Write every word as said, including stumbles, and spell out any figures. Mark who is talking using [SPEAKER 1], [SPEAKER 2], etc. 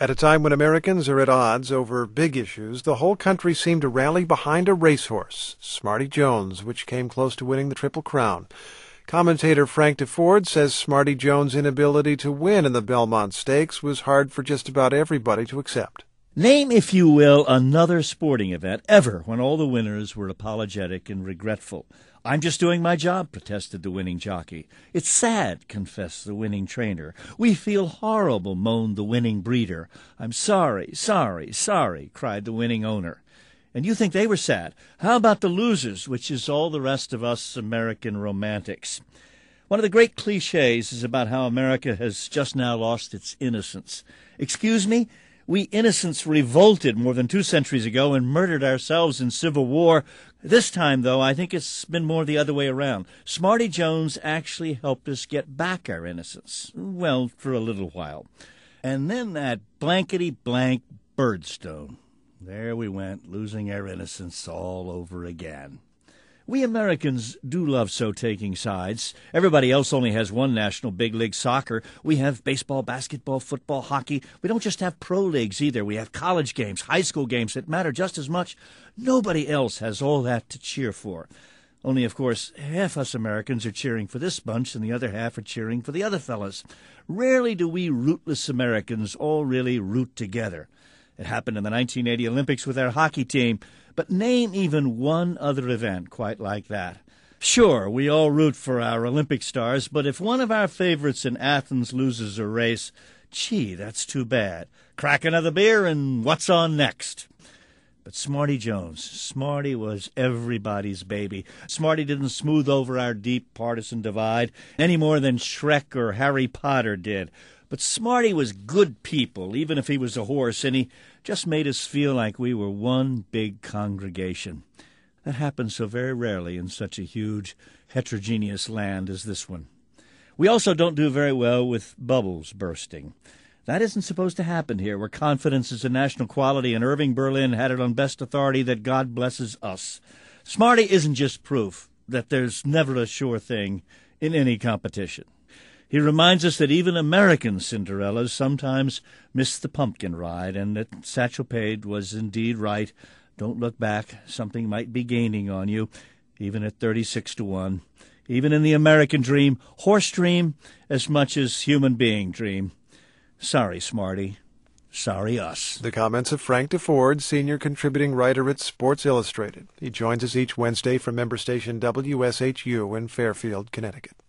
[SPEAKER 1] At a time when Americans are at odds over big issues, the whole country seemed to rally behind a racehorse, Smarty Jones, which came close to winning the Triple Crown. Commentator Frank DeFord says Smarty Jones' inability to win in the Belmont Stakes was hard for just about everybody to accept.
[SPEAKER 2] Name, if you will, another sporting event ever when all the winners were apologetic and regretful. I'm just doing my job, protested the winning jockey. It's sad, confessed the winning trainer. We feel horrible, moaned the winning breeder. I'm sorry, sorry, sorry, cried the winning owner. And you think they were sad? How about the losers, which is all the rest of us American romantics? One of the great cliches is about how America has just now lost its innocence. Excuse me? We innocents revolted more than two centuries ago and murdered ourselves in civil war. This time, though, I think it's been more the other way around. Smarty Jones actually helped us get back our innocence. Well, for a little while. And then that blankety-blank Birdstone. There we went, losing our innocence all over again. We Americans do love so taking sides. Everybody else only has one national big league, soccer. We have baseball, basketball, football, hockey. We don't just have pro leagues either. We have college games, high school games that matter just as much. Nobody else has all that to cheer for. Only, of course, half us Americans are cheering for this bunch and the other half are cheering for the other fellas. Rarely do we rootless Americans all really root together. It happened in the nineteen eighty Olympics with our hockey team. But name even one other event quite like that. Sure, we all root for our Olympic stars, but if one of our favorites in Athens loses a race, gee, that's too bad. Crack another beer and what's on next? But Smarty Jones, Smarty was everybody's baby. Smarty didn't smooth over our deep partisan divide any more than Shrek or Harry Potter did. But Smarty was good people, even if he was a horse, and he just made us feel like we were one big congregation. That happens so very rarely in such a huge, heterogeneous land as this one. We also don't do very well with bubbles bursting. That isn't supposed to happen here, where confidence is a national quality, and Irving Berlin had it on best authority that God blesses us. Smarty isn't just proof that there's never a sure thing in any competition. He reminds us that even American Cinderellas sometimes miss the pumpkin ride, and that Satchel Paige was indeed right. Don't look back. Something might be gaining on you, even at thirty-six to one. Even in the American dream, horse dream, as much as human being dream. Sorry, Smarty. Sorry, us.
[SPEAKER 1] The comments of Frank DeFord, senior contributing writer at Sports Illustrated. He joins us each Wednesday from member station W S H U in Fairfield, Connecticut.